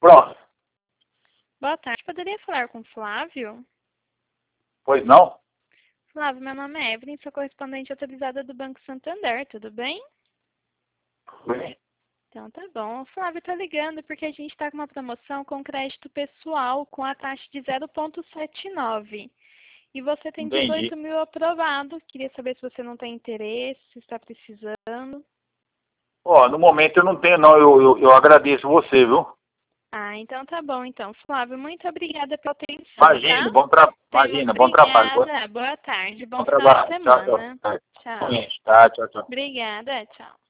Pronto. Boa tarde, poderia falar com o Flávio? Pois não? Flávio, meu nome é Evelyn, sou correspondente autorizada do Banco Santander, tudo bem? Bem. Então tá bom. O Flávio tá ligando porque a gente está com uma promoção com crédito pessoal com a taxa de 0,79. E você tem Entendi. 18 mil aprovado. Queria saber se você não tem interesse, se está precisando. Ó, no momento eu não tenho não, eu agradeço você, viu? Ah, então tá bom. Então, Flávio, muito obrigada pela atenção, Imagina, tá? bom trabalho. Obrigada. Boa tarde. Bom Bom final de trabalho. Tchau, semana. tchau. Tchau. Tá, tchau, tchau. Obrigada. Tchau.